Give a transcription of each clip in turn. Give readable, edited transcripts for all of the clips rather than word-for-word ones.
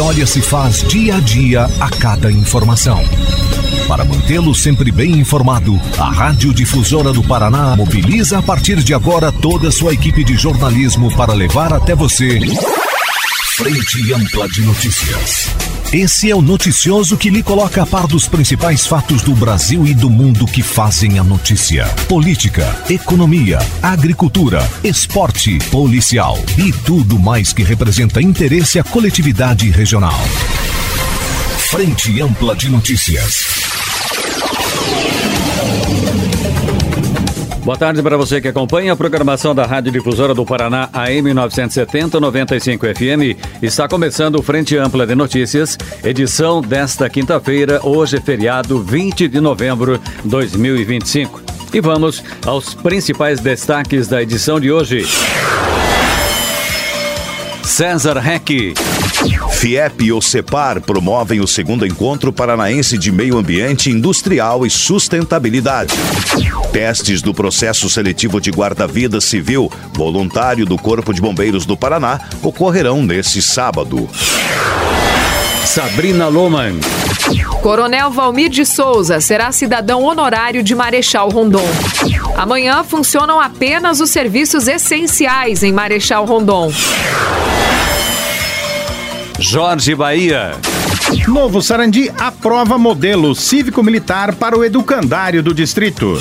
história se faz dia a dia a cada informação. Para mantê-lo sempre bem informado, a Rádio Difusora do Paraná mobiliza a partir de agora toda a sua equipe de jornalismo para levar até você Frente Ampla de Notícias. Esse é o noticioso que lhe coloca a par dos principais fatos do Brasil e do mundo que fazem a notícia. Política, economia, agricultura, esporte, policial e tudo mais que representa interesse à coletividade regional. Frente Ampla de Notícias. Boa tarde para você que acompanha a programação da Rádio Difusora do Paraná AM 970 95 FM. Está começando o Frente Ampla de Notícias, edição desta quinta-feira, hoje é feriado 20 de novembro de 2025. E vamos aos principais destaques da edição de hoje. César Heck. FIEP e OCEPAR promovem o segundo encontro paranaense de meio ambiente industrial e sustentabilidade. Testes do processo seletivo de guarda-vida civil voluntário do Corpo de Bombeiros do Paraná ocorrerão neste sábado. Sabrina Lohmann. Coronel Valmir de Souza será cidadão honorário de Marechal Rondon. Amanhã funcionam apenas os serviços essenciais em Marechal Rondon. Jorge Bahia. Novo Sarandi aprova modelo cívico-militar para o educandário do distrito.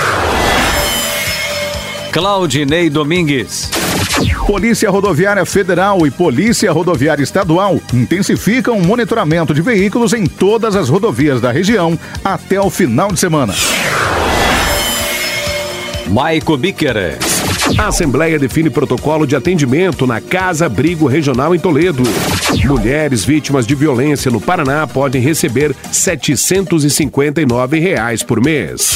Claudinei Domingues. Polícia Rodoviária Federal e Polícia Rodoviária Estadual intensificam o monitoramento de veículos em todas as rodovias da região até o final de semana. Maico Biquer. A Assembleia define protocolo de atendimento na Casa Abrigo Regional em Toledo. Mulheres vítimas de violência no Paraná podem receber R$ 759 por mês.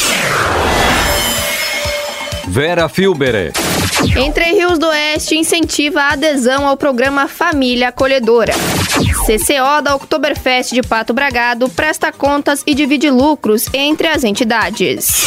Vera Filber. Entre Rios do Oeste incentiva a adesão ao programa Família Acolhedora. CCO da Oktoberfest de Pato Bragado presta contas e divide lucros entre as entidades.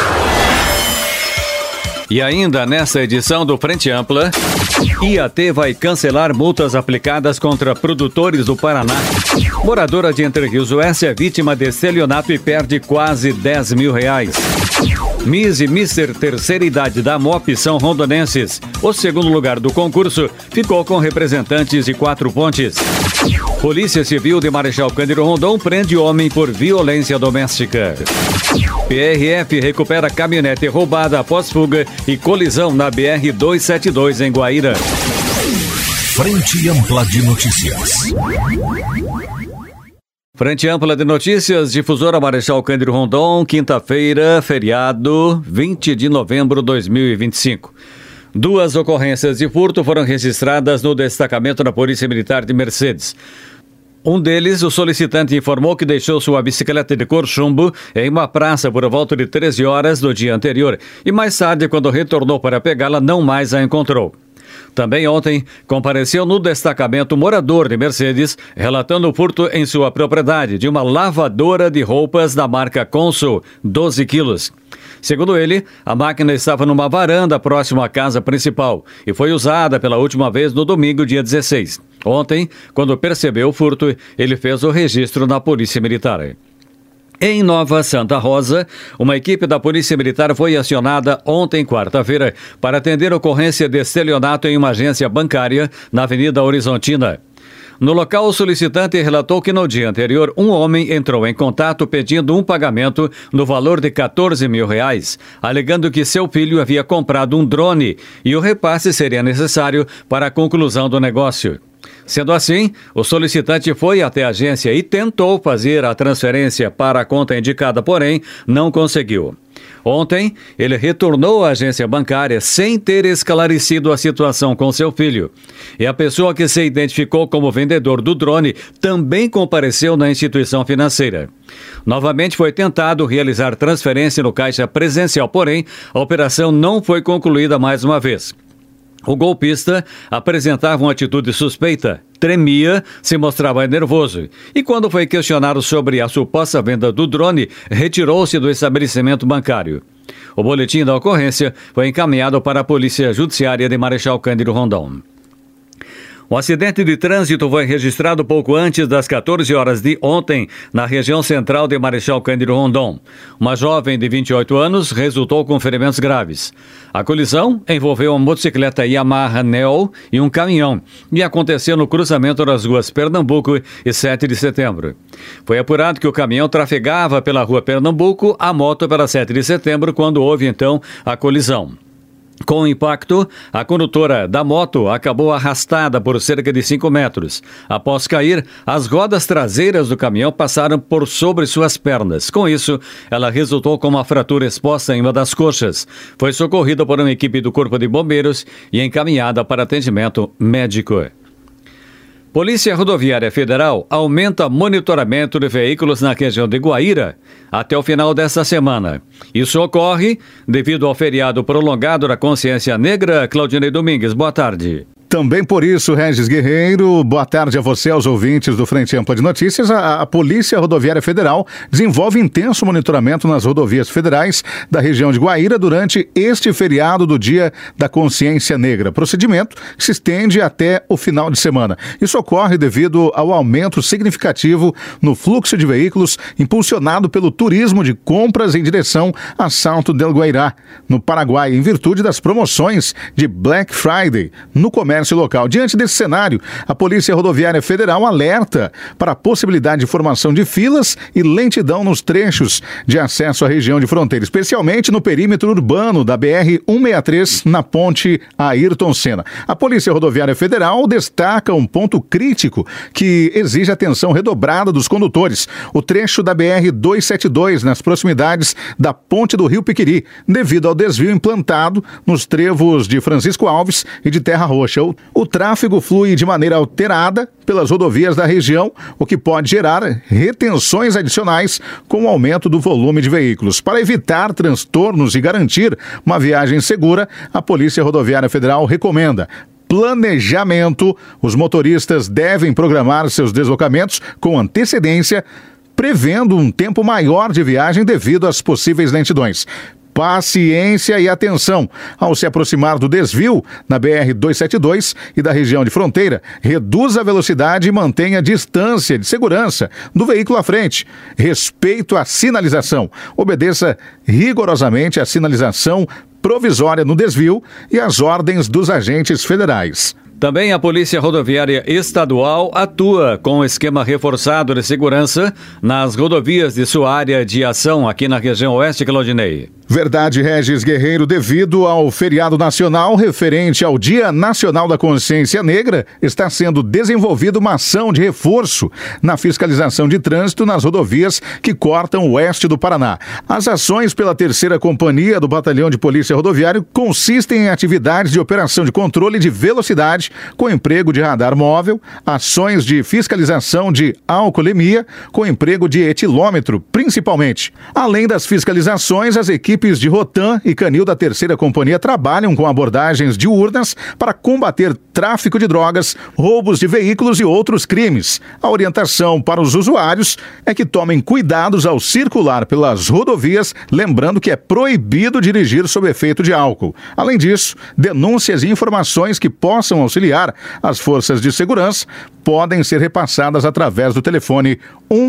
E ainda nessa edição do Frente Ampla, IAT vai cancelar multas aplicadas contra produtores do Paraná. Moradora de Entre Rios do Oeste é vítima de estelionato e perde quase R$10 mil. Miss e Mister terceira idade da MOP são rondonenses. O segundo lugar do concurso ficou com representantes de Quatro Pontes. Polícia Civil de Marechal Cândido Rondon prende homem por violência doméstica. PRF recupera caminhonete roubada após fuga e colisão na BR-272 em Guaíra. Frente Ampla de Notícias. Frente Ampla de Notícias, Difusora Marechal Cândido Rondon, quinta-feira, feriado, 20 de novembro de 2025. 2 ocorrências de furto foram registradas no destacamento da Polícia Militar de Mercedes. Um deles, o solicitante informou que deixou sua bicicleta de cor chumbo em uma praça por volta de 13 horas do dia anterior e mais tarde, quando retornou para pegá-la, não mais a encontrou. Também ontem, compareceu no destacamento morador de Mercedes, relatando o furto em sua propriedade de uma lavadora de roupas da marca Consul, 12 quilos. Segundo ele, a máquina estava numa varanda próxima à casa principal e foi usada pela última vez no domingo, dia 16. Ontem, quando percebeu o furto, ele fez o registro na Polícia Militar. Em Nova Santa Rosa, uma equipe da Polícia Militar foi acionada ontem, quarta-feira, para atender ocorrência de estelionato em uma agência bancária na Avenida Horizontina. No local, o solicitante relatou que no dia anterior, um homem entrou em contato pedindo um pagamento no valor de R$14 mil, alegando que seu filho havia comprado um drone e o repasse seria necessário para a conclusão do negócio. Sendo assim, o solicitante foi até a agência e tentou fazer a transferência para a conta indicada, porém, não conseguiu. Ontem, ele retornou à agência bancária sem ter esclarecido a situação com seu filho. E a pessoa que se identificou como vendedor do drone também compareceu na instituição financeira. Novamente foi tentado realizar transferência no caixa presencial, porém, a operação não foi concluída mais uma vez. O golpista apresentava uma atitude suspeita, tremia, se mostrava nervoso e, quando foi questionado sobre a suposta venda do drone, retirou-se do estabelecimento bancário. O boletim da ocorrência foi encaminhado para a Polícia Judiciária de Marechal Cândido Rondon. Um acidente de trânsito foi registrado pouco antes das 14 horas de ontem na região central de Marechal Cândido Rondon. Uma jovem de 28 anos resultou com ferimentos graves. A colisão envolveu uma motocicleta Yamaha Neo e um caminhão e aconteceu no cruzamento das ruas Pernambuco e 7 de setembro. Foi apurado que o caminhão trafegava pela rua Pernambuco, a moto pela 7 de setembro, quando houve então a colisão. Com o impacto, a condutora da moto acabou arrastada por cerca de 5 metros. Após cair, as rodas traseiras do caminhão passaram por sobre suas pernas. Com isso, ela resultou com uma fratura exposta em uma das coxas. Foi socorrida por uma equipe do Corpo de Bombeiros e encaminhada para atendimento médico. Polícia Rodoviária Federal aumenta monitoramento de veículos na região de Guaíra até o final desta semana. Isso ocorre devido ao feriado prolongado da Consciência Negra. Claudinei Domingues, boa tarde. Também por isso, Regis Guerreiro, boa tarde a você, aos ouvintes do Frente Ampla de Notícias. A Polícia Rodoviária Federal desenvolve intenso monitoramento nas rodovias federais da região de Guaíra durante este feriado do Dia da Consciência Negra. Procedimento que se estende até o final de semana. Isso ocorre devido ao aumento significativo no fluxo de veículos impulsionado pelo turismo de compras em direção a Salto del Guairá, no Paraguai, em virtude das promoções de Black Friday no comércio local. Diante desse cenário, a Polícia Rodoviária Federal alerta para a possibilidade de formação de filas e lentidão nos trechos de acesso à região de fronteira, especialmente no perímetro urbano da BR-163, na ponte Ayrton Senna. A Polícia Rodoviária Federal destaca um ponto crítico que exige atenção redobrada dos condutores: o trecho da BR-272, nas proximidades da ponte do Rio Piquiri, devido ao desvio implantado nos trevos de Francisco Alves e de Terra Roxa. O tráfego flui de maneira alterada pelas rodovias da região, o que pode gerar retenções adicionais com o aumento do volume de veículos. Para evitar transtornos e garantir uma viagem segura, a Polícia Rodoviária Federal recomenda planejamento. Os motoristas devem programar seus deslocamentos com antecedência, prevendo um tempo maior de viagem devido às possíveis lentidões. Paciência e atenção ao se aproximar do desvio na BR-272 e da região de fronteira. Reduza a velocidade e mantenha a distância de segurança do veículo à frente. Respeito à sinalização. Obedeça rigorosamente a sinalização provisória no desvio e as ordens dos agentes federais. Também a Polícia Rodoviária Estadual atua com esquema reforçado de segurança nas rodovias de sua área de ação aqui na região oeste, Claudinei. Verdade, Regis Guerreiro. Devido ao feriado nacional referente ao Dia Nacional da Consciência Negra, está sendo desenvolvida uma ação de reforço na fiscalização de trânsito nas rodovias que cortam o oeste do Paraná. As ações pela 3ª Companhia do Batalhão de Polícia Rodoviária consistem em atividades de operação de controle de velocidade com emprego de radar móvel, ações de fiscalização de alcoolemia com emprego de etilômetro, principalmente. Além das fiscalizações, as equipes de Rotan e Canil da 3ª Companhia trabalham com abordagens diurnas para combater tráfico de drogas, roubos de veículos e outros crimes. A orientação para os usuários é que tomem cuidados ao circular pelas rodovias, lembrando que é proibido dirigir sob efeito de álcool. Além disso, denúncias e informações que possam auxiliar as forças de segurança podem ser repassadas através do telefone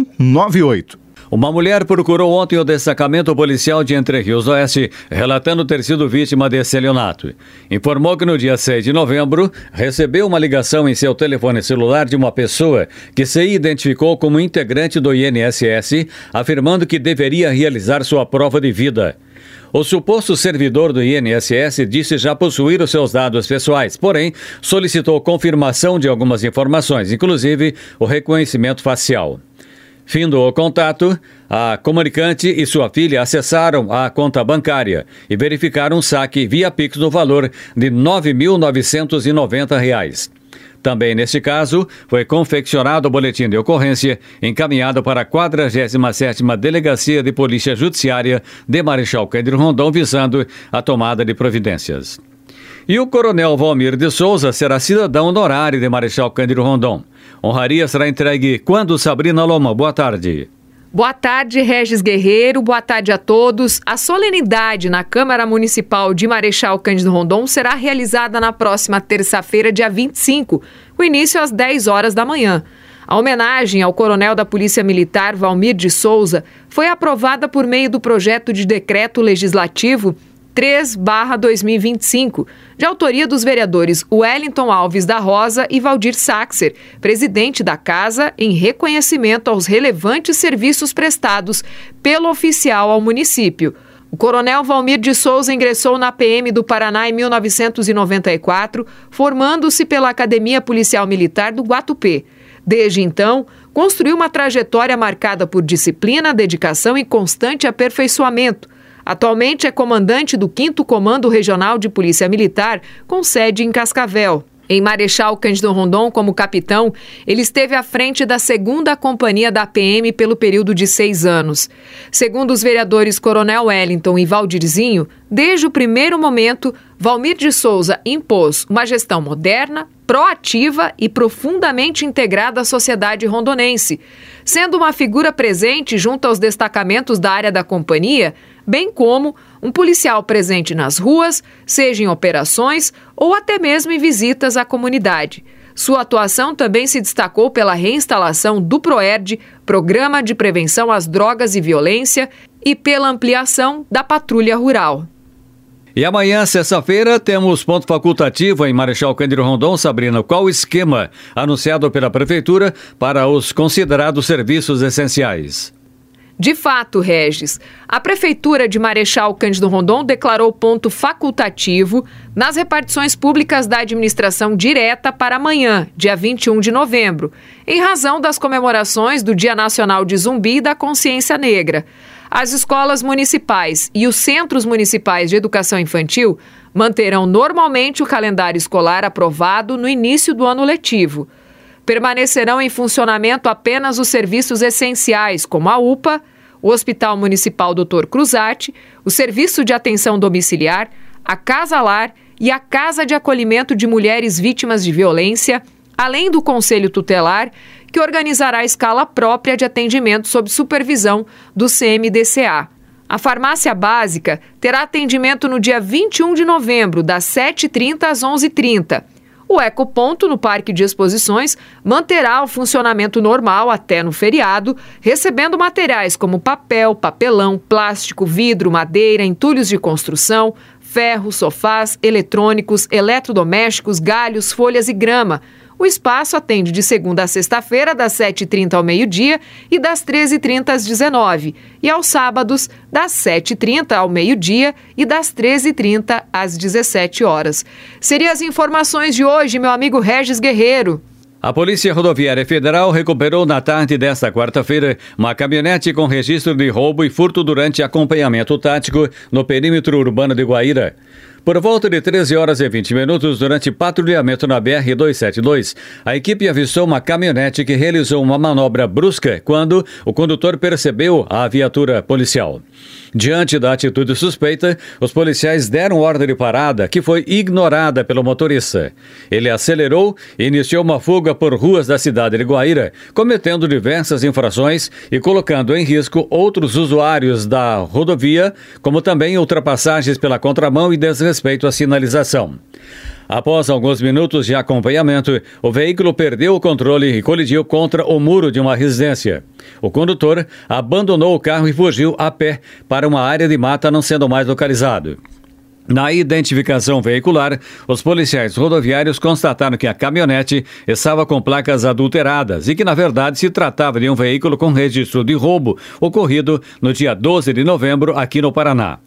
198. Uma mulher procurou ontem o destacamento policial de Entre Rios Oeste, relatando ter sido vítima de estelionato. Informou que no dia 6 de novembro, recebeu uma ligação em seu telefone celular de uma pessoa que se identificou como integrante do INSS, afirmando que deveria realizar sua prova de vida. O suposto servidor do INSS disse já possuir os seus dados pessoais, porém, solicitou confirmação de algumas informações, inclusive o reconhecimento facial. Findo o contato, a comunicante e sua filha acessaram a conta bancária e verificaram um saque via Pix no valor de R$ 9.990. Também neste caso, foi confeccionado o boletim de ocorrência encaminhado para a 47ª Delegacia de Polícia Judiciária de Marechal Cândido Rondon, visando a tomada de providências. E o Coronel Valmir de Souza será cidadão honorário de Marechal Cândido Rondon. Honraria será entregue quando? Sabrina Loma, boa tarde. Boa tarde, Regis Guerreiro. Boa tarde a todos. A solenidade na Câmara Municipal de Marechal Cândido Rondon será realizada na próxima terça-feira, dia 25, O início às 10 horas da manhã. A homenagem ao coronel da Polícia Militar, Valmir de Souza, foi aprovada por meio do projeto de decreto legislativo 3/2025, de autoria dos vereadores Wellington Alves da Rosa e Valdir Saxer, presidente da Casa, em reconhecimento aos relevantes serviços prestados pelo oficial ao município. O coronel Valmir de Souza ingressou na PM do Paraná em 1994, formando-se pela Academia Policial Militar do Guatupê. Desde então, construiu uma trajetória marcada por disciplina, dedicação e constante aperfeiçoamento. Atualmente é comandante do 5º Comando Regional de Polícia Militar, com sede em Cascavel. Em Marechal Cândido Rondon, como capitão, ele esteve à frente da 2ª Companhia da PM pelo período de 6 anos. Segundo os vereadores Coronel Wellington e Valdirzinho, desde o primeiro momento, Valmir de Souza impôs uma gestão moderna, proativa e profundamente integrada à sociedade rondonense, sendo uma figura presente junto aos destacamentos da área da companhia, bem como um policial presente nas ruas, seja em operações ou até mesmo em visitas à comunidade. Sua atuação também se destacou pela reinstalação do PROERD, Programa de Prevenção às Drogas e Violência, e pela ampliação da Patrulha Rural. E amanhã, sexta-feira, temos ponto facultativo em Marechal Cândido Rondon. Sabrina, qual o esquema anunciado pela Prefeitura para os considerados serviços essenciais? De fato, Regis, a Prefeitura de Marechal Cândido Rondon declarou ponto facultativo nas repartições públicas da administração direta para amanhã, dia 21 de novembro, em razão das comemorações do Dia Nacional de Zumbi e da Consciência Negra. As escolas municipais e os centros municipais de educação infantil manterão normalmente o calendário escolar aprovado no início do ano letivo. Permanecerão em funcionamento apenas os serviços essenciais, como a UPA, o Hospital Municipal Dr. Cruzati, o Serviço de Atenção Domiciliar, a Casa Lar e a Casa de Acolhimento de Mulheres Vítimas de Violência, além do Conselho Tutelar, que organizará a escala própria de atendimento sob supervisão do CMDCA. A farmácia básica terá atendimento no dia 21 de novembro, das 7h30 às 11h30. O Ecoponto, no Parque de Exposições, manterá o funcionamento normal até no feriado, recebendo materiais como papel, papelão, plástico, vidro, madeira, entulhos de construção, ferro, sofás, eletrônicos, eletrodomésticos, galhos, folhas e grama. O espaço atende de segunda a sexta-feira, das 7h30 ao meio-dia e das 13h30 às 19h, e aos sábados, das 7h30 ao meio-dia e das 13h30 às 17h. Seriam as informações de hoje, meu amigo Regis Guerreiro. A Polícia Rodoviária Federal recuperou na tarde desta quarta-feira uma caminhonete com registro de roubo e furto durante acompanhamento tático no perímetro urbano de Guaíra. Por volta de 13h20, durante patrulhamento na BR-272, a equipe avistou uma caminhonete que realizou uma manobra brusca quando o condutor percebeu a viatura policial. Diante da atitude suspeita, os policiais deram ordem de parada, que foi ignorada pelo motorista. Ele acelerou e iniciou uma fuga por ruas da cidade de Guaíra, cometendo diversas infrações e colocando em risco outros usuários da rodovia, como também ultrapassagens pela contramão e desrespeito à sinalização. Após alguns minutos de acompanhamento, o veículo perdeu o controle e colidiu contra o muro de uma residência. O condutor abandonou o carro e fugiu a pé para uma área de mata, não sendo mais localizado. Na identificação veicular, os policiais rodoviários constataram que a caminhonete estava com placas adulteradas e que, na verdade, se tratava de um veículo com registro de roubo ocorrido no dia 12 de novembro aqui no Paraná.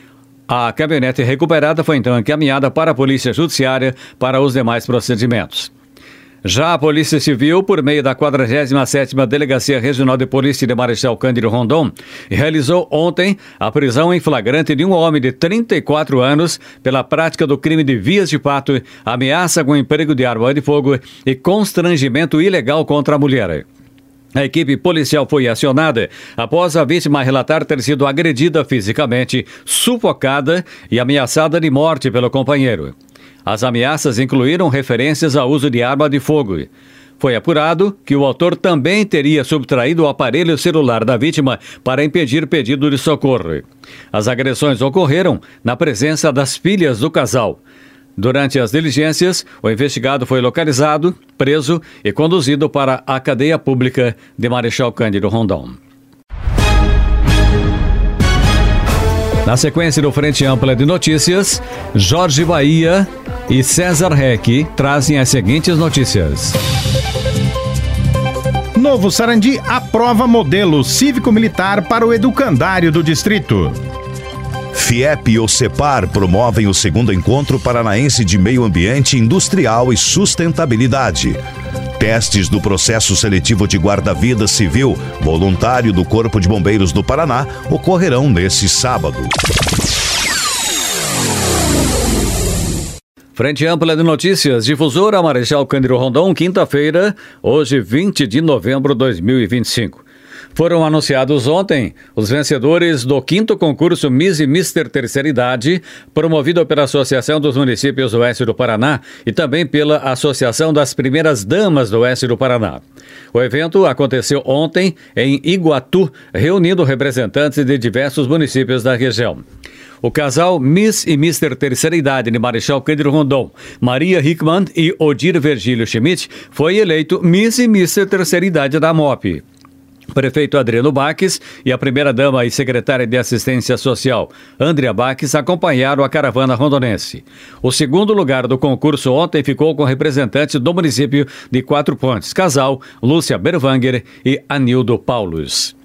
A caminhonete recuperada foi então encaminhada para a Polícia Judiciária para os demais procedimentos. Já a Polícia Civil, por meio da 47ª Delegacia Regional de Polícia de Marechal Cândido Rondon, realizou ontem a prisão em flagrante de um homem de 34 anos pela prática do crime de vias de fato, ameaça com emprego de arma de fogo e constrangimento ilegal contra a mulher. A equipe policial foi acionada após a vítima relatar ter sido agredida fisicamente, sufocada e ameaçada de morte pelo companheiro. As ameaças incluíram referências ao uso de arma de fogo. Foi apurado que o autor também teria subtraído o aparelho celular da vítima para impedir pedido de socorro. As agressões ocorreram na presença das filhas do casal. Durante as diligências, o investigado foi localizado, preso e conduzido para a cadeia pública de Marechal Cândido Rondon. Na sequência do Frente Ampla de Notícias, Jorge Bahia e César Reck trazem as seguintes notícias. Novo Sarandi aprova modelo cívico-militar para o educandário do distrito. FIEP e OCEPAR promovem o segundo encontro paranaense de meio ambiente industrial e sustentabilidade. Testes do processo seletivo de guarda-vida civil voluntário do Corpo de Bombeiros do Paraná ocorrerão neste sábado. Frente Ampla de Notícias, Difusora Marechal Cândido Rondon, quinta-feira, hoje 20 de novembro de 2025. Foram anunciados ontem os vencedores do 5º concurso Miss e Mister Terceira Idade, promovido pela Associação dos Municípios do Oeste do Paraná e também pela Associação das Primeiras Damas do Oeste do Paraná. O evento aconteceu ontem em Iguatu, reunindo representantes de diversos municípios da região. O casal Miss e Mister Terceira Idade de Marechal Cândido Rondon, Maria Hickman e Odir Virgílio Schmidt, foi eleito Miss e Mister Terceira Idade da MOP. Prefeito Adriano Baques e a primeira-dama e secretária de Assistência Social, Andrea Baques, acompanharam a caravana rondonense. O segundo lugar do concurso ontem ficou com representantes do município de Quatro Pontes, casal Lúcia Berwanger e Anildo Paulus.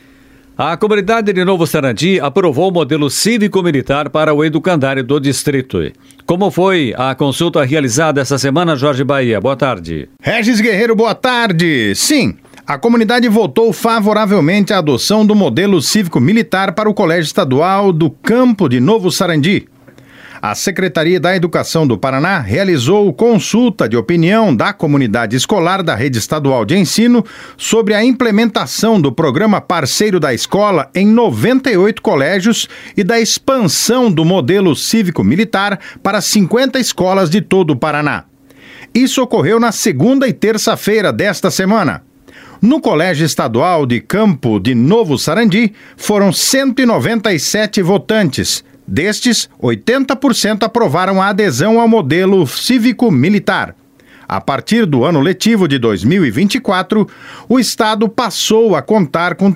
A comunidade de Novo Sarandi aprovou o modelo cívico-militar para o educandário do distrito. Como foi a consulta realizada essa semana, Jorge Bahia? Boa tarde. Regis Guerreiro, boa tarde. Sim, a comunidade votou favoravelmente à adoção do modelo cívico-militar para o Colégio Estadual do Campo de Novo Sarandi. A Secretaria da Educação do Paraná realizou consulta de opinião da comunidade escolar da Rede Estadual de Ensino sobre a implementação do programa Parceiro da Escola em 98 colégios e da expansão do modelo cívico-militar para 50 escolas de todo o Paraná. Isso ocorreu na segunda e terça-feira desta semana. No Colégio Estadual de Campo de Novo Sarandi, foram 197 votantes. Destes, 80% aprovaram a adesão ao modelo cívico-militar. A partir do ano letivo de 2024, o Estado passou a contar com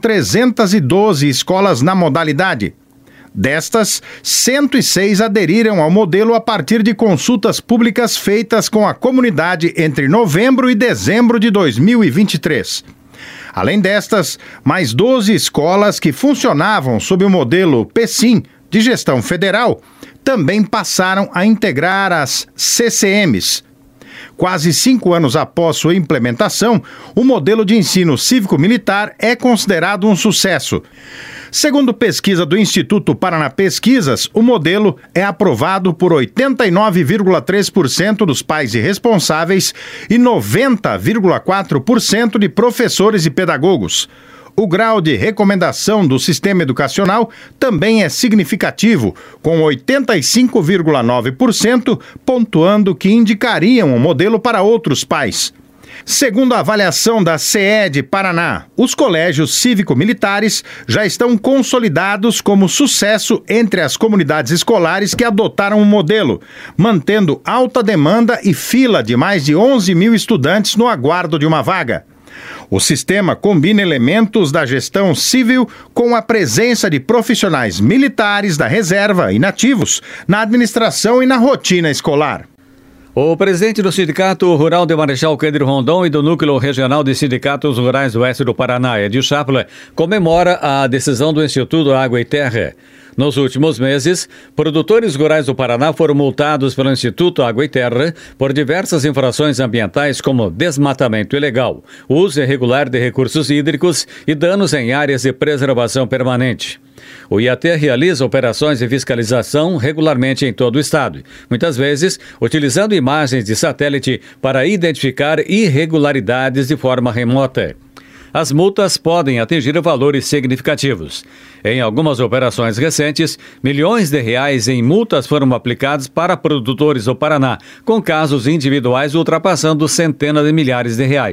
312 escolas na modalidade. Destas, 106 aderiram ao modelo a partir de consultas públicas feitas com a comunidade entre novembro e dezembro de 2023. Além destas, mais 12 escolas que funcionavam sob o modelo PSIM, de gestão federal, também passaram a integrar as CCMs. Quase 5 anos após sua implementação, o modelo de ensino cívico-militar é considerado um sucesso. Segundo pesquisa do Instituto Paraná Pesquisas, o modelo é aprovado por 89,3% dos pais e responsáveis e 90,4% de professores e pedagogos. O grau de recomendação do sistema educacional também é significativo, com 85,9% pontuando que indicariam o modelo para outros pais. Segundo a avaliação da CED Paraná, os colégios cívico-militares já estão consolidados como sucesso entre as comunidades escolares que adotaram o modelo, mantendo alta demanda e fila de mais de 11 mil estudantes no aguardo de uma vaga. O sistema combina elementos da gestão civil com a presença de profissionais militares da reserva e nativos na administração e na rotina escolar. O presidente do Sindicato Rural de Marechal Cândido Rondon e do Núcleo Regional de Sindicatos Rurais do Oeste do Paraná, Edil Chapla, comemora a decisão do Instituto Água e Terra. Nos últimos meses, produtores rurais do Paraná foram multados pelo Instituto Água e Terra por diversas infrações ambientais como desmatamento ilegal, uso irregular de recursos hídricos e danos em áreas de preservação permanente. O IAT realiza operações de fiscalização regularmente em todo o estado, muitas vezes utilizando imagens de satélite para identificar irregularidades de forma remota. As multas podem atingir valores significativos. Em algumas operações recentes, milhões de reais em multas foram aplicados para produtores do Paraná, com casos individuais ultrapassando centenas de milhares de reais.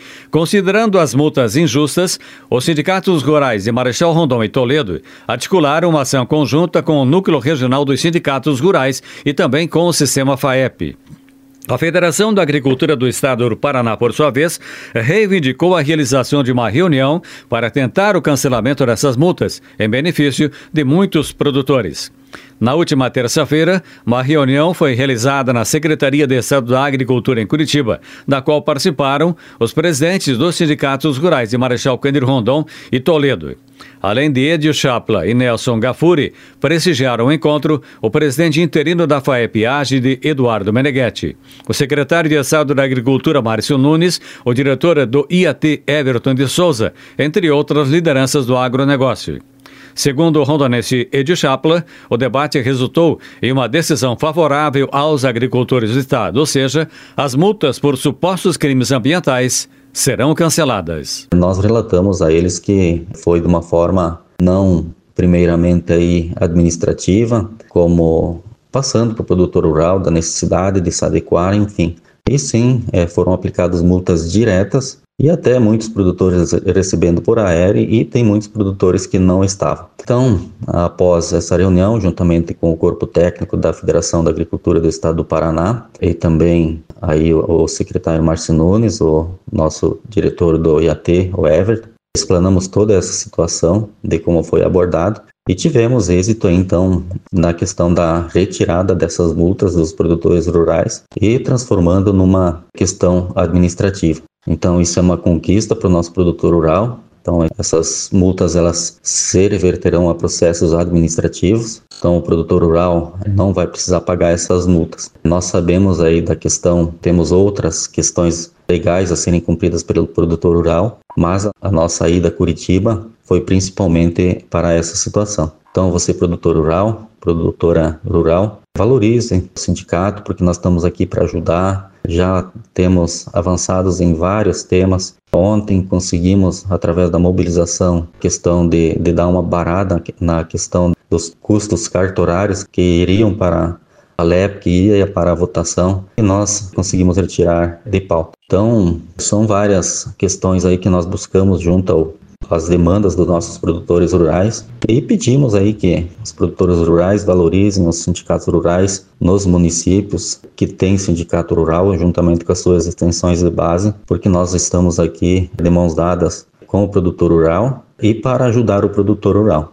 Considerando as multas injustas, os sindicatos rurais de Marechal Rondon e Toledo articularam uma ação conjunta com o Núcleo Regional dos Sindicatos Rurais e também com o Sistema FAEP. A Federação da Agricultura do Estado do Paraná, por sua vez, reivindicou a realização de uma reunião para tentar o cancelamento dessas multas, em benefício de muitos produtores. Na última terça-feira, uma reunião foi realizada na Secretaria de Estado da Agricultura em Curitiba, da qual participaram os presidentes dos sindicatos rurais de Marechal Cândido Rondon e Toledo. Além de Edio Chapla e Nelson Gafuri, prestigiaram o encontro o presidente interino da FAEP-AGE, Eduardo Meneghetti, o secretário de Estado da Agricultura, Márcio Nunes, o diretor do IAT, Everton de Souza, entre outras lideranças do agronegócio. Segundo o rondonense Edio Chapla, o debate resultou em uma decisão favorável aos agricultores do estado, ou seja, as multas por supostos crimes ambientais serão canceladas. Nós relatamos a eles que foi de uma forma não primeiramente aí administrativa, como passando para o produtor rural da necessidade de se adequar, enfim. E sim, foram aplicadas multas diretas e até muitos produtores recebendo por aéreo e tem muitos produtores que não estavam. Então, após essa reunião, juntamente com o corpo técnico da Federação da Agricultura do Estado do Paraná e também aí o secretário Márcio Nunes, o nosso diretor do IAT, o Everton, explanamos toda essa situação de como foi abordado e tivemos êxito então na questão da retirada dessas multas dos produtores rurais e transformando numa questão administrativa. Então isso é uma conquista para o nosso produtor rural. Então essas multas elas se reverterão a processos administrativos. Então o produtor rural não vai precisar pagar essas multas. Nós sabemos aí da questão, temos outras questões legais a serem cumpridas pelo produtor rural, mas a nossa ida a Curitiba foi principalmente para essa situação. Então você produtor rural, produtora rural, valorizem o sindicato porque nós estamos aqui para ajudar. Já temos avançados em vários temas. Ontem conseguimos, através da mobilização, questão de dar uma barada na questão dos custos cartorários que iriam para a LEP, que ia para a votação, e nós conseguimos retirar de pauta. Então, são várias questões aí que nós buscamos junto às demandas dos nossos produtores rurais e pedimos aí que os produtores rurais valorizem os sindicatos rurais nos municípios que têm sindicato rural juntamente com as suas extensões de base, porque nós estamos aqui de mãos dadas com o produtor rural e para ajudar o produtor rural.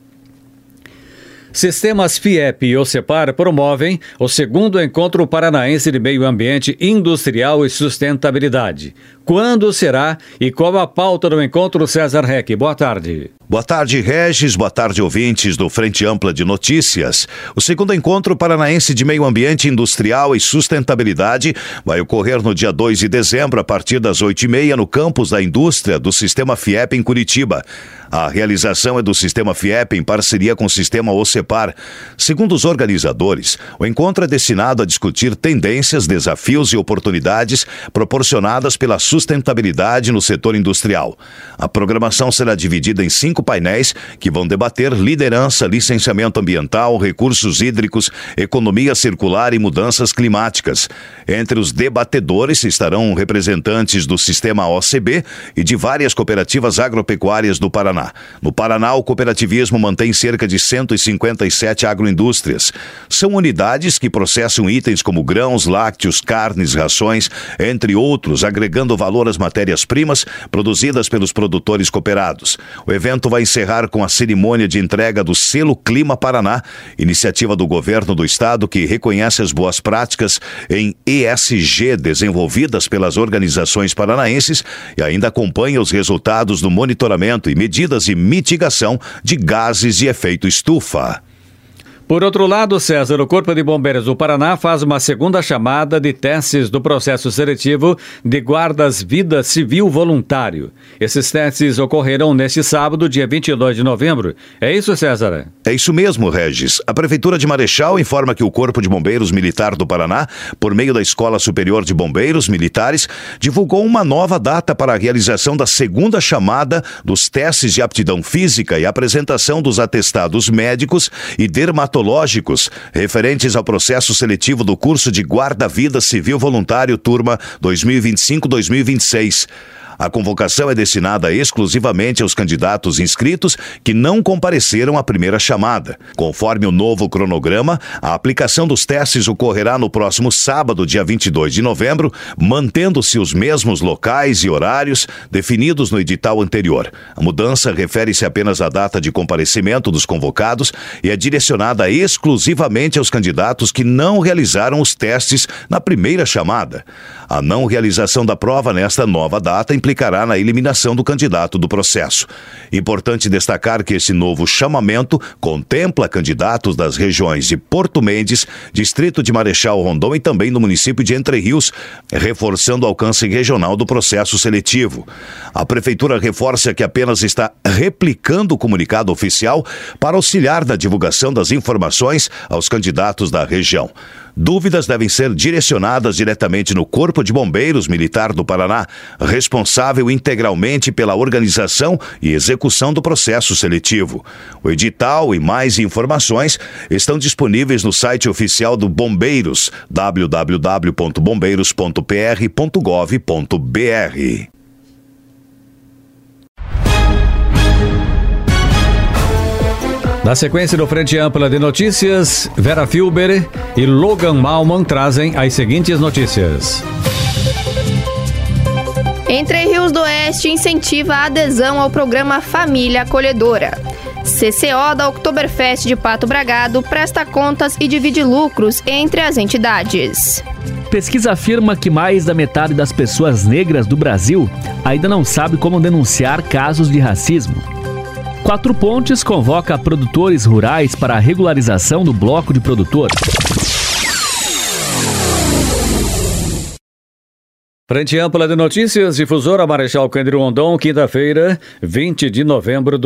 Sistemas FIEP e OCEPAR promovem o segundo Encontro Paranaense de Meio Ambiente Industrial e Sustentabilidade. Quando será e qual a pauta do encontro, César Reck? Boa tarde. Boa tarde, Regis. Boa tarde, ouvintes do Frente Ampla de Notícias. O segundo Encontro Paranaense de Meio Ambiente Industrial e Sustentabilidade vai ocorrer no dia 2 de dezembro, a partir das 8h30, no campus da indústria do Sistema FIEP em Curitiba. A realização é do Sistema FIEP em parceria com o Sistema OCEPAR. Segundo os organizadores, o encontro é destinado a discutir tendências, desafios e oportunidades proporcionadas pela sustentabilidade no setor industrial. A programação será dividida em 5 painéis que vão debater liderança, licenciamento ambiental, recursos hídricos, economia circular e mudanças climáticas. Entre os debatedores estarão representantes do Sistema OCB e de várias cooperativas agropecuárias do Paraná. No Paraná, o cooperativismo mantém cerca de 157 agroindústrias. São unidades que processam itens como grãos, lácteos, carnes, rações, entre outros, agregando valor às matérias-primas produzidas pelos produtores cooperados. O evento vai encerrar com a cerimônia de entrega do Selo Clima Paraná, iniciativa do governo do estado que reconhece as boas práticas em ESG desenvolvidas pelas organizações paranaenses e ainda acompanha os resultados do monitoramento e medidas de mitigação de gases de efeito estufa. Por outro lado, César, o Corpo de Bombeiros do Paraná faz uma segunda chamada de testes do processo seletivo de guardas-vida civil voluntário. Esses testes ocorrerão neste sábado, dia 22 de novembro. É isso, César? É isso mesmo, Regis. A Prefeitura de Marechal informa que o Corpo de Bombeiros Militar do Paraná, por meio da Escola Superior de Bombeiros Militares, divulgou uma nova data para a realização da segunda chamada dos testes de aptidão física e apresentação dos atestados médicos e dermatológicos referentes ao processo seletivo do curso de Guarda-Vida Civil Voluntário, turma 2025-2026. A convocação é destinada exclusivamente aos candidatos inscritos que não compareceram à primeira chamada. Conforme o novo cronograma, a aplicação dos testes ocorrerá no próximo sábado, dia 22 de novembro, mantendo-se os mesmos locais e horários definidos no edital anterior. A mudança refere-se apenas à data de comparecimento dos convocados e é direcionada exclusivamente aos candidatos que não realizaram os testes na primeira chamada. A não realização da prova nesta nova data implicará na eliminação do candidato do processo. Importante destacar que esse novo chamamento contempla candidatos das regiões de Porto Mendes, Distrito de Marechal Rondon e também do município de Entre Rios, reforçando o alcance regional do processo seletivo. A Prefeitura reforça que apenas está replicando o comunicado oficial para auxiliar na divulgação das informações aos candidatos da região. Dúvidas devem ser direcionadas diretamente no Corpo de Bombeiros Militar do Paraná, responsável integralmente pela organização e execução do processo seletivo. O edital e mais informações estão disponíveis no site oficial do Bombeiros, www.bombeiros.pr.gov.br. Na sequência do Frente Ampla de Notícias, Vera Filber e Logan Malman trazem as seguintes notícias. Entre Rios do Oeste incentiva a adesão ao programa Família Acolhedora. CCO da Oktoberfest de Pato Bragado presta contas e divide lucros entre as entidades. Pesquisa afirma que mais da metade das pessoas negras do Brasil ainda não sabe como denunciar casos de racismo. Quatro Pontes convoca produtores rurais para a regularização do bloco de produtores. Frente Ampla de Notícias, Difusora Marechal Cândido Rondon, quinta-feira, 20 de novembro de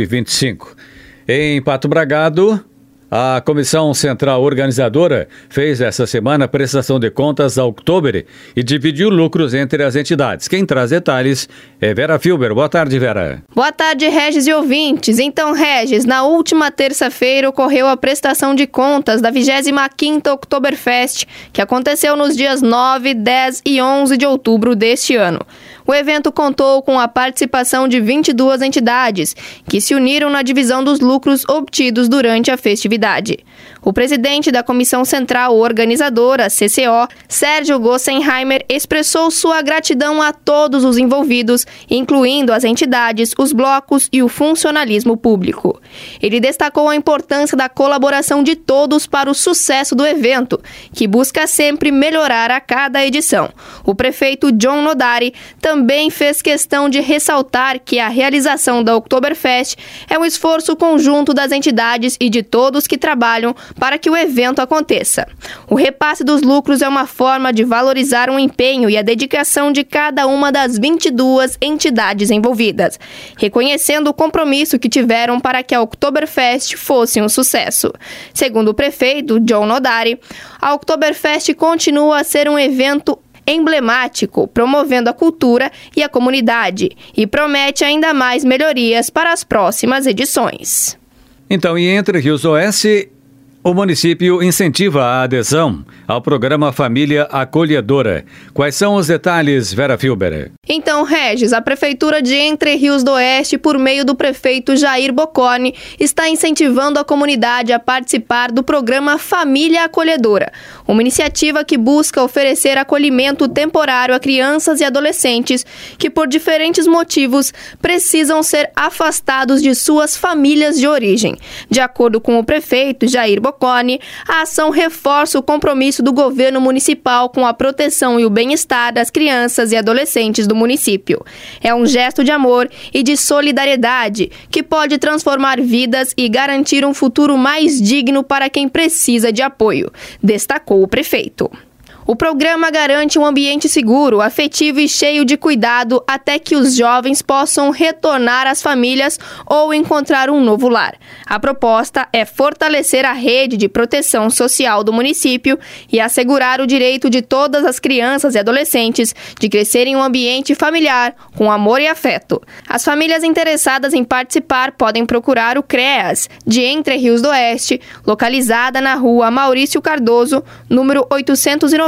2025. Em Pato Bragado, a Comissão Central Organizadora fez essa semana a prestação de contas a Oktober e dividiu lucros entre as entidades. Quem traz detalhes é Vera Filber. Boa tarde, Vera. Boa tarde, Regis e ouvintes. Então, Regis, na última terça-feira ocorreu a prestação de contas da 25ª Oktoberfest, que aconteceu nos dias 9, 10 e 11 de outubro deste ano. O evento contou com a participação de 22 entidades, que se uniram na divisão dos lucros obtidos durante a festividade. O presidente da Comissão Central Organizadora, CCO, Sérgio Gossenheimer, expressou sua gratidão a todos os envolvidos, incluindo as entidades, os blocos e o funcionalismo público. Ele destacou a importância da colaboração de todos para o sucesso do evento, que busca sempre melhorar a cada edição. O prefeito John Nodari também fez questão de ressaltar que a realização da Oktoberfest é um esforço conjunto das entidades e de todos que trabalham para que o evento aconteça. O repasse dos lucros é uma forma de valorizar o empenho e a dedicação de cada uma das 22 entidades envolvidas, reconhecendo o compromisso que tiveram para que a Oktoberfest fosse um sucesso. Segundo o prefeito John Nodari, a Oktoberfest continua a ser um evento emblemático, promovendo a cultura e a comunidade, e promete ainda mais melhorias para as próximas edições. Então, e Entre Rios do Oeste, o município incentiva a adesão ao programa Família Acolhedora. Quais são os detalhes, Vera Filber? Então, Regis, a Prefeitura de Entre Rios do Oeste, por meio do prefeito Jair Bocconi, está incentivando a comunidade a participar do programa Família Acolhedora, uma iniciativa que busca oferecer acolhimento temporário a crianças e adolescentes que, por diferentes motivos, precisam ser afastados de suas famílias de origem. De acordo com o prefeito Jair Bocconi, a ação reforça o compromisso do governo municipal com a proteção e o bem-estar das crianças e adolescentes do município. É um gesto de amor e de solidariedade que pode transformar vidas e garantir um futuro mais digno para quem precisa de apoio, destacou o prefeito. O programa garante um ambiente seguro, afetivo e cheio de cuidado até que os jovens possam retornar às famílias ou encontrar um novo lar. A proposta é fortalecer a rede de proteção social do município e assegurar o direito de todas as crianças e adolescentes de crescer em um ambiente familiar, com amor e afeto. As famílias interessadas em participar podem procurar o CREAS de Entre Rios do Oeste, localizada na rua Maurício Cardoso, número 890,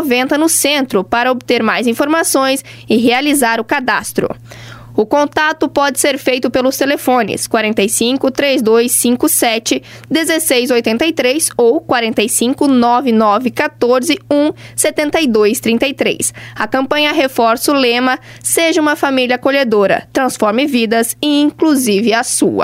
90 no centro para obter mais informações e realizar o cadastro. O contato pode ser feito pelos telefones 45 3257 1683 ou 45 99 14 1 7233. A campanha reforça o lema Seja uma família acolhedora, transforme vidas e inclusive a sua.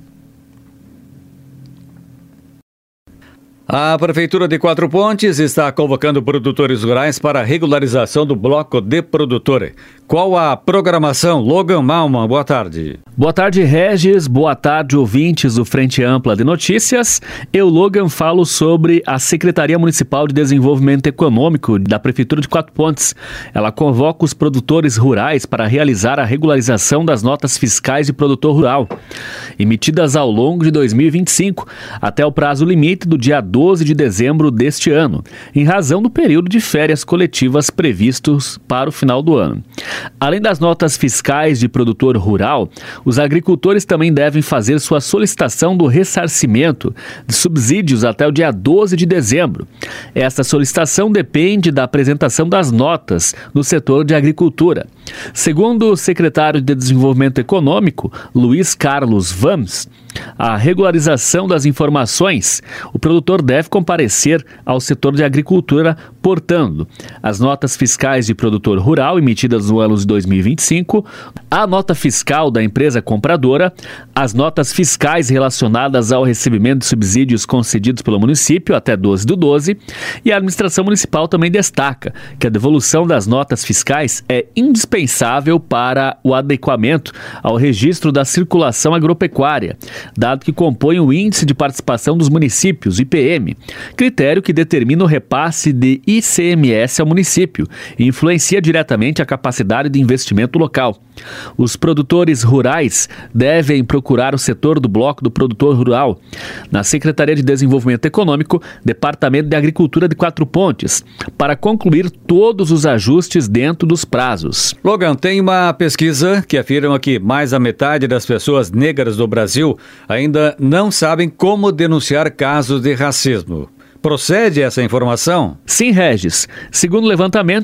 A Prefeitura de Quatro Pontes está convocando produtores rurais para a regularização do bloco de produtor. Qual a programação? Logan Malman, boa tarde. Boa tarde, Regis. Boa tarde, ouvintes do Frente Ampla de Notícias. Eu, Logan, falo sobre a Secretaria Municipal de Desenvolvimento Econômico da Prefeitura de Quatro Pontes. Ela convoca os produtores rurais para realizar a regularização das notas fiscais de produtor rural, emitidas ao longo de 2025, até o prazo limite do dia 12 de dezembro deste ano, em razão do período de férias coletivas previstos para o final do ano. Além das notas fiscais de produtor rural, os agricultores também devem fazer sua solicitação do ressarcimento de subsídios até o dia 12 de dezembro. Esta solicitação depende da apresentação das notas no setor de agricultura. Segundo o secretário de Desenvolvimento Econômico, Luiz Carlos Vams, a regularização das informações, o produtor deve comparecer ao setor de agricultura portando as notas fiscais de produtor rural emitidas no ano de 2025, a nota fiscal da empresa compradora, as notas fiscais relacionadas ao recebimento de subsídios concedidos pelo município até 12/12, e a administração municipal também destaca que a devolução das notas fiscais é indispensável para o adequamento ao registro da circulação agropecuária, dado que compõe o Índice de Participação dos Municípios, IPM, critério que determina o repasse de ICMS ao município e influencia diretamente a capacidade de investimento local. Os produtores rurais devem procurar o setor do bloco do produtor rural na Secretaria de Desenvolvimento Econômico, Departamento de Agricultura de Quatro Pontes, para concluir todos os ajustes dentro dos prazos. Logan, tem uma pesquisa que afirma que mais da metade das pessoas negras do Brasil ainda não sabem como denunciar casos de racismo. Procede essa informação? Sim, Regis. Segundo o levantamento,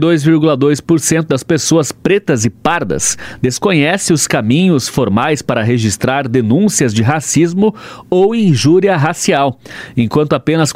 52,2% das pessoas pretas e pardas desconhecem os caminhos formais para registrar denúncias de racismo ou injúria racial, enquanto apenas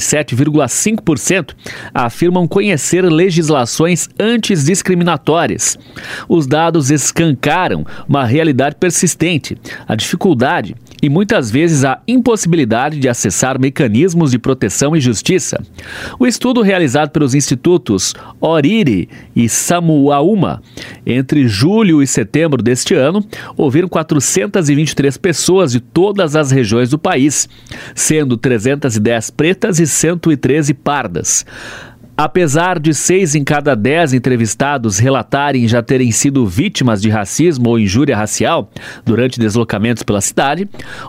47,5% afirmam conhecer legislações antidiscriminatórias. Os dados escancaram uma realidade persistente, a dificuldade e muitas vezes a impossibilidade de acessar mecanismos de proteção e justiça. O estudo realizado pelos institutos Oriri e Samuauma entre julho e setembro deste ano ouviram 423 pessoas de todas as regiões do país, sendo 310 pretas e 113 pardas. Apesar de 6 em cada 10 entrevistados relatarem já terem sido vítimas de racismo ou injúria racial durante deslocamentos pela cidade,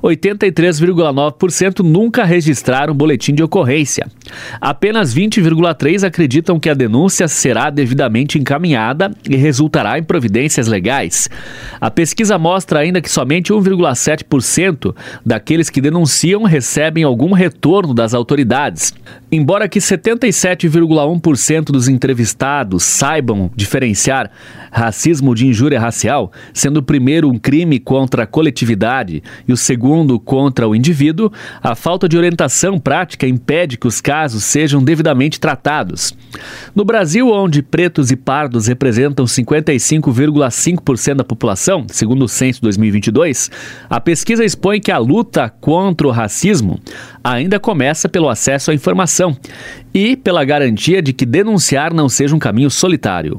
83,9% nunca registraram boletim de ocorrência. Apenas 20,3% acreditam que a denúncia será devidamente encaminhada e resultará em providências legais. A pesquisa mostra ainda que somente 1,7% daqueles que denunciam recebem algum retorno das autoridades. Embora que 77,1% dos entrevistados saibam diferenciar racismo de injúria racial, sendo o primeiro um crime contra a coletividade e o segundo contra o indivíduo, a falta de orientação prática impede que os casos sejam devidamente tratados. No Brasil, onde pretos e pardos representam 55,5% da população, segundo o censo 2022, a pesquisa expõe que a luta contra o racismo ainda começa pelo acesso à informação e pela garantia de que denunciar não seja um caminho solitário.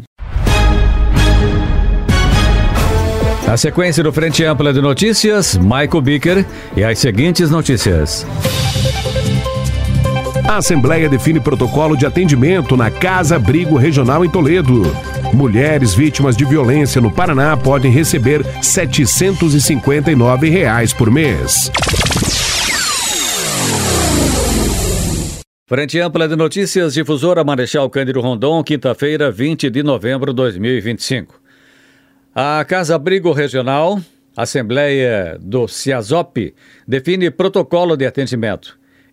A sequência do Frente Ampla de Notícias, Michael Bicker e as seguintes notícias. A Assembleia define protocolo de atendimento na Casa Abrigo Regional em Toledo. Mulheres vítimas de violência no Paraná podem receber R$ 759 por mês. Frente Ampla de Notícias, Difusora Marechal Cândido Rondon, quinta-feira, 20 de novembro de 2025. A Casa Abrigo Regional, Assembleia do CIASOP, define protocolo de atendimento.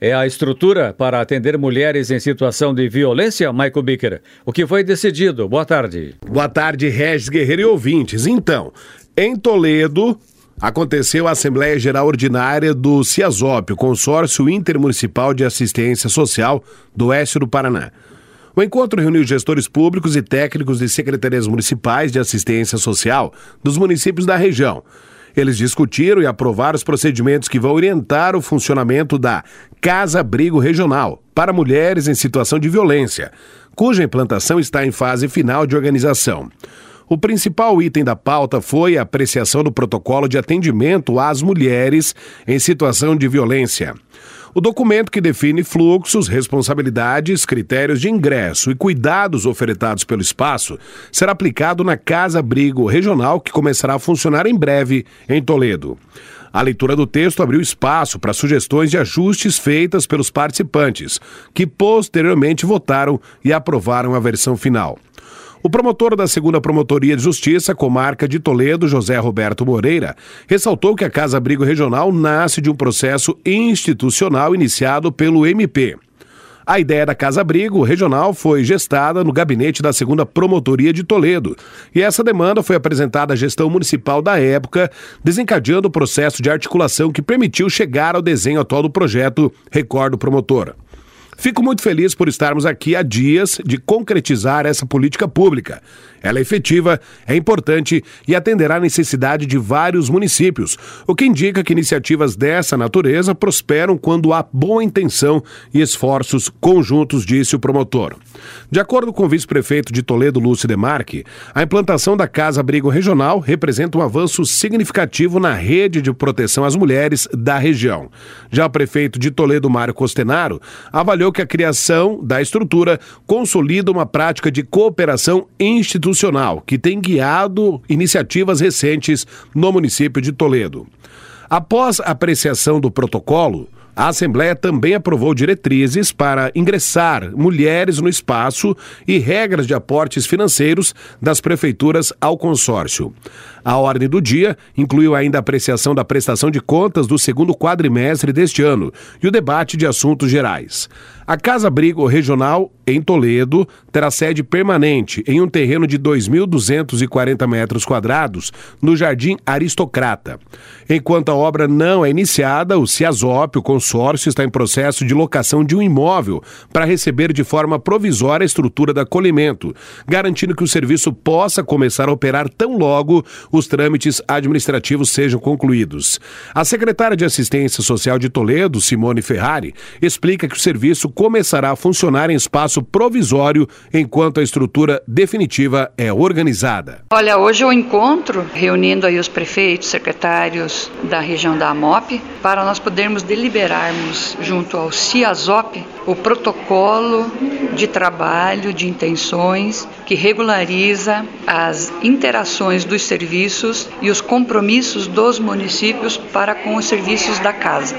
é a estrutura para atender mulheres em situação de violência, Michael Bicker. O que foi decidido? Boa tarde. Boa tarde, Regis Guerreiro e ouvintes. Então, em Toledo, aconteceu a Assembleia Geral Ordinária do CIASOP, o Consórcio Intermunicipal de Assistência Social do Oeste do Paraná. O encontro reuniu gestores públicos e técnicos de secretarias municipais de assistência social dos municípios da região. Eles discutiram e aprovaram os procedimentos que vão orientar o funcionamento da Casa-Abrigo Regional para mulheres em situação de violência, cuja implantação está em fase final de organização. O principal item da pauta foi a apreciação do protocolo de atendimento às mulheres em situação de violência. O documento que define fluxos, responsabilidades, critérios de ingresso e cuidados ofertados pelo espaço será aplicado na Casa-Abrigo Regional, que começará a funcionar em breve em Toledo. A leitura do texto abriu espaço para sugestões de ajustes feitas pelos participantes, que posteriormente votaram e aprovaram a versão final. O promotor da 2ª Promotoria de Justiça, Comarca de Toledo, José Roberto Moreira, ressaltou que a Casa-Abrigo Regional nasce de um processo institucional iniciado pelo MP. A ideia da Casa-Abrigo Regional foi gestada no gabinete da 2ª Promotoria de Toledo, e essa demanda foi apresentada à gestão municipal da época, desencadeando o processo de articulação que permitiu chegar ao desenho atual do projeto, recorda o promotor. Fico muito feliz por estarmos aqui há dias de concretizar essa política pública. Ela é efetiva, é importante e atenderá à necessidade de vários municípios, o que indica que iniciativas dessa natureza prosperam quando há boa intenção e esforços conjuntos, disse o promotor. De acordo com o vice-prefeito de Toledo, Lúcio Demarque, a implantação da Casa-Abrigo Regional representa um avanço significativo na rede de proteção às mulheres da região. Já o prefeito de Toledo, Mário Costenaro, avaliou que a criação da estrutura consolida uma prática de cooperação institucional que tem guiado iniciativas recentes no município de Toledo. Após a apreciação do protocolo, a Assembleia também aprovou diretrizes para ingressar mulheres no espaço e regras de aportes financeiros das prefeituras ao consórcio. A ordem do dia incluiu ainda a apreciação da prestação de contas do 2º quadrimestre deste ano e o debate de assuntos gerais. A Casa-Abrigo Regional, em Toledo, terá sede permanente em um terreno de 2.240 metros quadrados no Jardim Aristocrata. Enquanto a obra não é iniciada, o CIASOP, o consórcio, está em processo de locação de um imóvel para receber de forma provisória a estrutura de acolhimento, garantindo que o serviço possa começar a operar tão logo os trâmites administrativos sejam concluídos. A secretária de Assistência Social de Toledo, Simone Ferrari, explica que o serviço começará a funcionar em espaço provisório enquanto a estrutura definitiva é organizada. Olha, hoje eu encontro reunindo aí os prefeitos, secretários da região da AMOP, para nós podermos deliberarmos junto ao CIASOP o protocolo de trabalho, de intenções, que regulariza as interações dos serviços e os compromissos dos municípios para com os serviços da casa.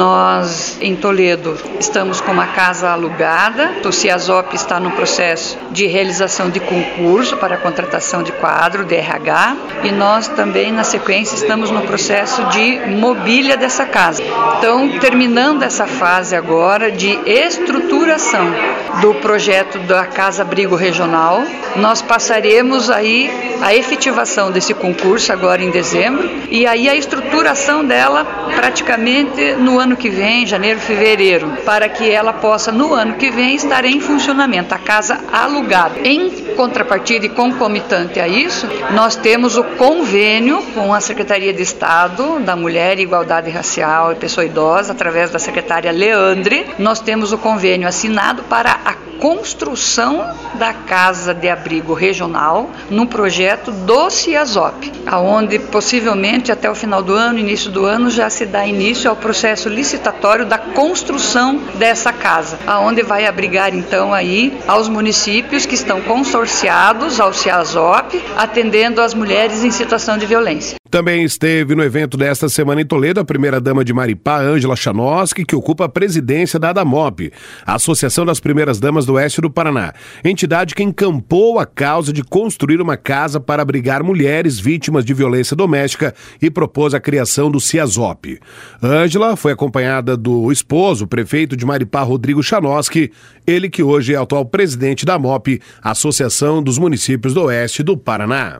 Nós, em Toledo, estamos com uma casa alugada, o CIASOP está no processo de realização de concurso para a contratação de quadro, DRH, e nós também, na sequência, estamos no processo de mobília dessa casa. Então, terminando essa fase agora de estruturação do projeto da Casa-Abrigo Regional, nós passaremos aí a efetivação desse concurso agora em dezembro e aí a estruturação dela praticamente no ano que vem, janeiro, fevereiro, para que ela possa no ano que vem estar em funcionamento, a casa alugada. Em contrapartida e concomitante a isso, nós temos o convênio com a Secretaria de Estado da Mulher, Igualdade Racial e Pessoa Idosa, através da secretária Leandre, nós temos o convênio assinado para a construção da Casa de Abrigo Regional no projeto do CIASOP, aonde possivelmente até o final do ano, início do ano, já se dá início ao processo licitatório da construção dessa casa, aonde vai abrigar então aí aos municípios que estão consorciados ao CIASOP, atendendo às mulheres em situação de violência. Também esteve no evento desta semana em Toledo a primeira-dama de Maripá, Ângela Chanoski, que ocupa a presidência da ADAMOP, a Associação das Primeiras Damas do Oeste do Paraná, entidade que encampou a causa de construir uma casa para abrigar mulheres vítimas de violência doméstica e propôs a criação do CIASOP. Ângela foi acompanhada do esposo, o prefeito de Maripá, Rodrigo Chanoski, ele que hoje é atual presidente da AMOP, Associação dos Municípios do Oeste do Paraná.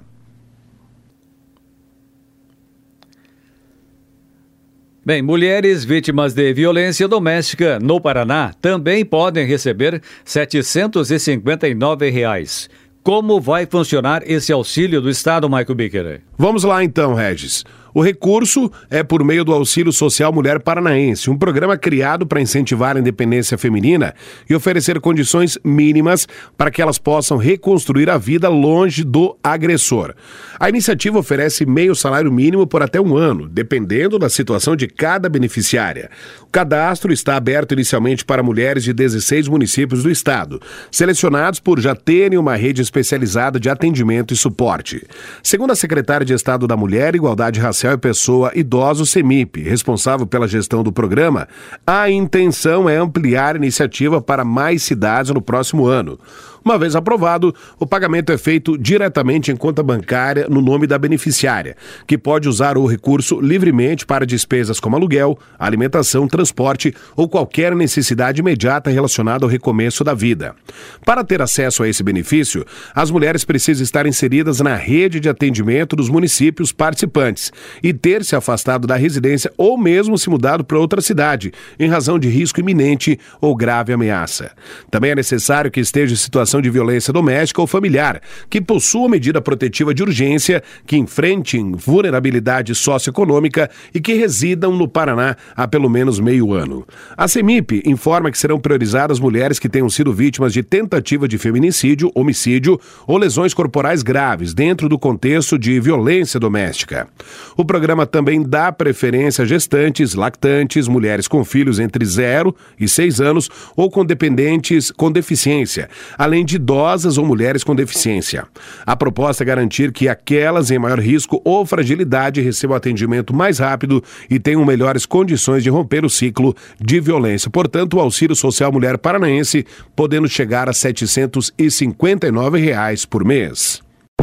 Bem, mulheres vítimas de violência doméstica no Paraná também podem receber R$ 759. Como vai funcionar esse auxílio do Estado, Michael Bicker? Vamos lá então, Regis. O recurso é por meio do Auxílio Social Mulher Paranaense, um programa criado para incentivar a independência feminina e oferecer condições mínimas para que elas possam reconstruir a vida longe do agressor. A iniciativa oferece meio salário mínimo por até 1 ano, dependendo da situação de cada beneficiária. O cadastro está aberto inicialmente para mulheres de 16 municípios do estado, selecionados por já terem uma rede especializada de atendimento e suporte. Segundo a secretária de Estado da Mulher, Igualdade Racial e Pessoa Idoso, CEMIP, responsável pela gestão do programa, a intenção é ampliar a iniciativa para mais cidades no próximo ano. Uma vez aprovado, o pagamento é feito diretamente em conta bancária no nome da beneficiária, que pode usar o recurso livremente para despesas como aluguel, alimentação, transporte ou qualquer necessidade imediata relacionada ao recomeço da vida. Para ter acesso a esse benefício, as mulheres precisam estar inseridas na rede de atendimento dos municípios participantes e ter se afastado da residência ou mesmo se mudado para outra cidade, em razão de risco iminente ou grave ameaça. Também é necessário que esteja em situação de violência doméstica ou familiar, que possua medida protetiva de urgência, que enfrentem vulnerabilidade socioeconômica e que residam no Paraná há pelo menos meio ano. A CEMIP informa que serão priorizadas mulheres que tenham sido vítimas de tentativa de feminicídio, homicídio ou lesões corporais graves dentro do contexto de violência doméstica. O programa também dá preferência a gestantes, lactantes, mulheres com filhos entre 0 e 6 anos ou com dependentes com deficiência, além de idosas ou mulheres com deficiência. A proposta é garantir que aquelas em maior risco ou fragilidade recebam atendimento mais rápido e tenham melhores condições de romper o ciclo de violência. Portanto, o Auxílio Social Mulher Paranaense podendo chegar a R$ 759 por mês.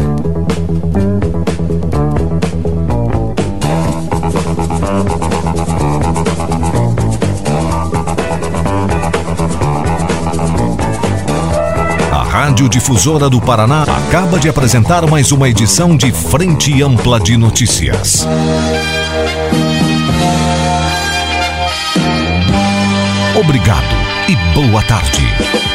Rádio Difusora do Paraná acaba de apresentar mais uma edição de Frente Ampla de Notícias. Obrigado e boa tarde.